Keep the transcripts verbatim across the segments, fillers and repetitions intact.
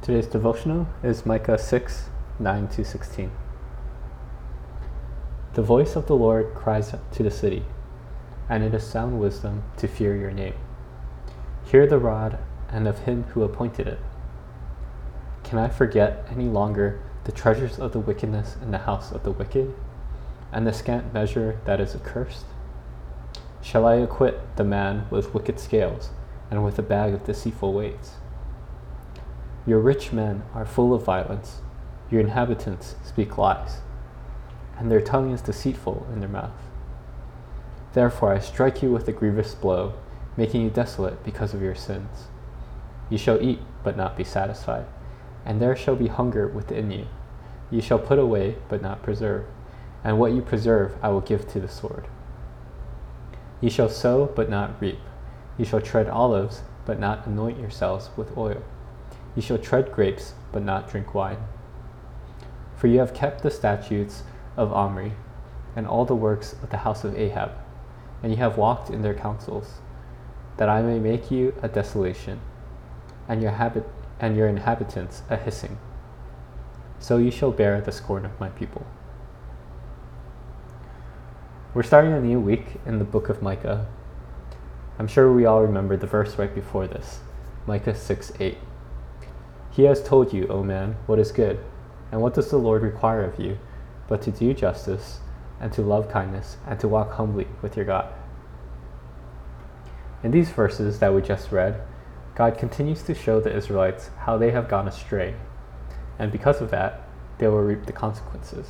Today's devotional is Micah six, nine to sixteen. The voice of the Lord cries to the city, and it is sound wisdom to fear your name. Hear the rod and of him who appointed it. Can I forget any longer the treasures of the wickedness in the house of the wicked, and the scant measure that is accursed? Shall I acquit the man with wicked scales, and with a bag of deceitful weights? Your rich men are full of violence, your inhabitants speak lies, and their tongue is deceitful in their mouth. Therefore I strike you with a grievous blow, making you desolate because of your sins. You shall eat, but not be satisfied, and there shall be hunger within you. You shall put away, but not preserve, and what you preserve I will give to the sword. You shall sow, but not reap. You shall tread olives, but not anoint yourselves with oil. You shall tread grapes, but not drink wine. For you have kept the statutes of Omri, and all the works of the house of Ahab, and you have walked in their counsels, that I may make you a desolation, and your habit and your inhabitants a hissing. So you shall bear the scorn of my people. We're starting a new week in the book of Micah. I'm sure we all remember the verse right before this, Micah six eight. He has told you, O man, what is good, and what does the Lord require of you, but to do justice, and to love kindness, and to walk humbly with your God. In these verses that we just read, God continues to show the Israelites how they have gone astray, and because of that, they will reap the consequences.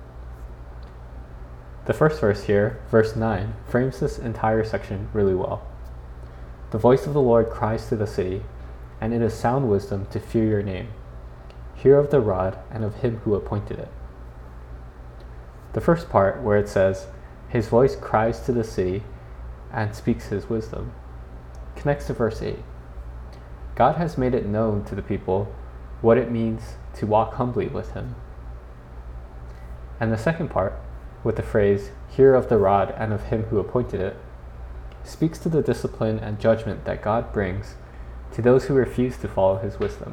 The first verse here, verse nine, frames this entire section really well. The voice of the Lord cries to the city, and it is sound wisdom to fear your name. Hear of the rod and of him who appointed it. The first part, where it says, his voice cries to the city and speaks his wisdom, connects to verse eight. God has made it known to the people what it means to walk humbly with him. And the second part, with the phrase, hear of the rod and of him who appointed it, speaks to the discipline and judgment that God brings to those who refuse to follow his wisdom.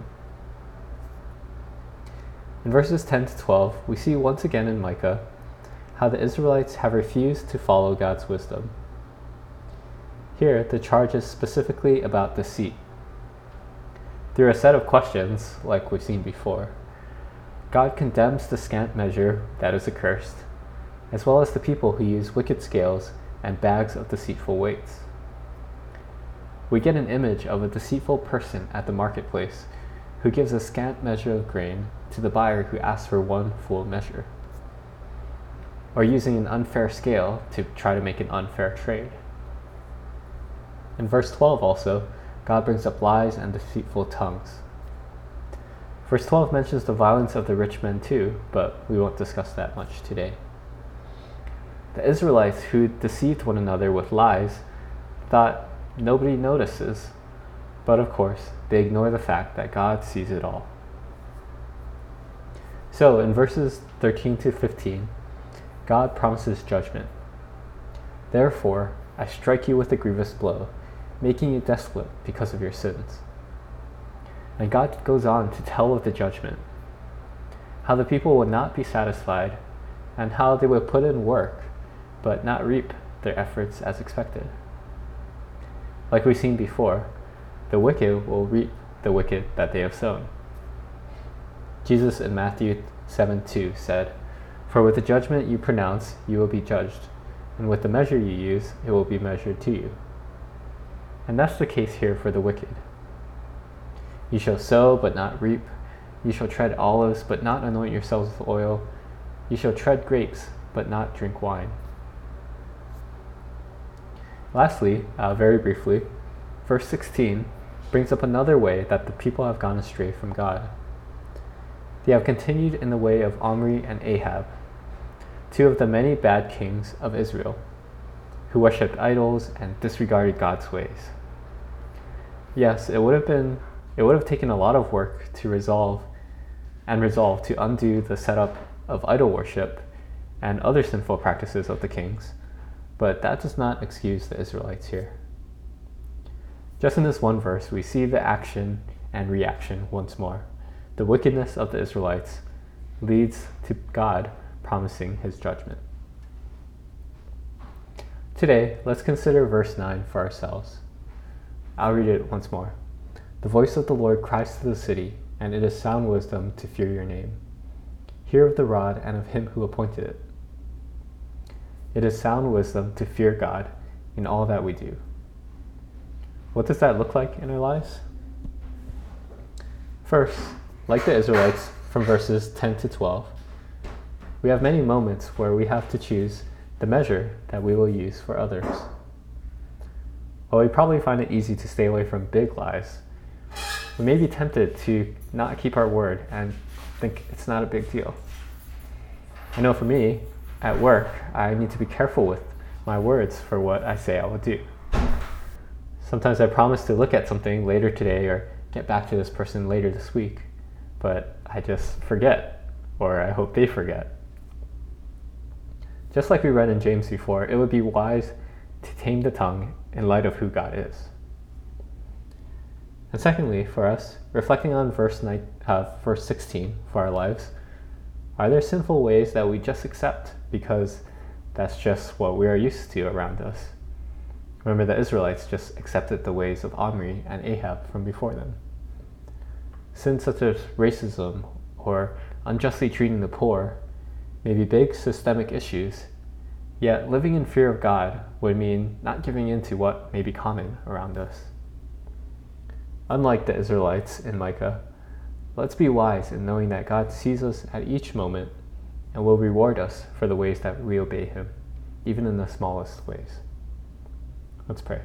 In verses ten to twelve, we see once again in Micah how the Israelites have refused to follow God's wisdom. Here, the charge is specifically about deceit. Through a set of questions, like we've seen before, God condemns the scant measure that is accursed, as well as the people who use wicked scales and bags of deceitful weights. We get an image of a deceitful person at the marketplace who gives a scant measure of grain to the buyer who asks for one full measure, or using an unfair scale to try to make an unfair trade. In verse twelve also, God brings up lies and deceitful tongues. Verse twelve mentions the violence of the rich men too, but we won't discuss that much today. The Israelites who deceived one another with lies thought nobody notices, but of course they ignore the fact that God sees it all. So in verses thirteen to fifteen, God promises judgment. Therefore, I strike you with a grievous blow, making you desolate because of your sins. And God goes on to tell of the judgment, how the people would not be satisfied, and how they would put in work, but not reap their efforts as expected. Like we've seen before, the wicked will reap the wicked that they have sown. Jesus in Matthew seven two said, "For with the judgment you pronounce, you will be judged, and with the measure you use, it will be measured to you." And that's the case here for the wicked. You shall sow, but not reap. You shall tread olives, but not anoint yourselves with oil. You shall tread grapes, but not drink wine. Lastly, uh, very briefly, verse sixteen brings up another way that the people have gone astray from God. They have continued in the way of Omri and Ahab, two of the many bad kings of Israel, who worshipped idols and disregarded God's ways. Yes, it would have been it would have taken a lot of work to resolve and resolve to undo the setup of idol worship and other sinful practices of the kings, but that does not excuse the Israelites here. Just in this one verse, we see the action and reaction once more. The wickedness of the Israelites leads to God promising his judgment. Today, let's consider verse nine for ourselves. I'll read it once more. The voice of the Lord cries to the city, and it is sound wisdom to fear your name. Hear of the rod and of him who appointed it. It is sound wisdom to fear God in all that we do. What does that look like in our lives? First, like the Israelites from verses ten to twelve, we have many moments where we have to choose the measure that we will use for others. While we probably find it easy to stay away from big lies, we may be tempted to not keep our word and think it's not a big deal. I know for me, at work, I need to be careful with my words for what I say I will do. Sometimes I promise to look at something later today or get back to this person later this week, but I just forget, or I hope they forget. Just like we read in James before, it would be wise to tame the tongue in light of who God is. And secondly, for us, reflecting on verse, nine, uh, verse sixteen for our lives, are there sinful ways that we just accept because that's just what we are used to around us? Remember, the Israelites just accepted the ways of Omri and Ahab from before them. Sins such as racism or unjustly treating the poor may be big systemic issues, yet living in fear of God would mean not giving in to what may be common around us. Unlike the Israelites in Micah, let's be wise in knowing that God sees us at each moment and will reward us for the ways that we obey him, even in the smallest ways. Let's pray.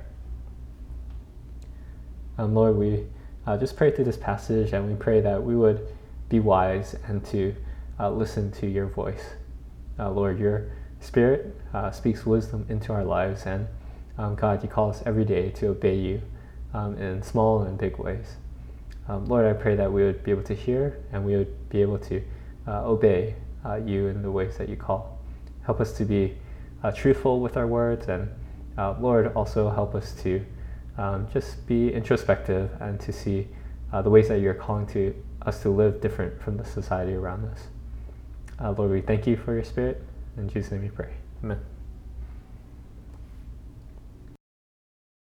Um, Lord, we uh, just pray through this passage, and we pray that we would be wise and to uh, listen to your voice. Uh, Lord, your Spirit uh, speaks wisdom into our lives, and um, God, you call us every day to obey you um, in small and big ways. Um, Lord, I pray that we would be able to hear and we would be able to uh, obey uh, you in the ways that you call. Help us to be uh, truthful with our words, and uh, Lord, also help us to um, just be introspective and to see uh, the ways that you're calling to us to live different from the society around us. Uh, Lord, we thank you for your Spirit. In Jesus' name we pray. Amen.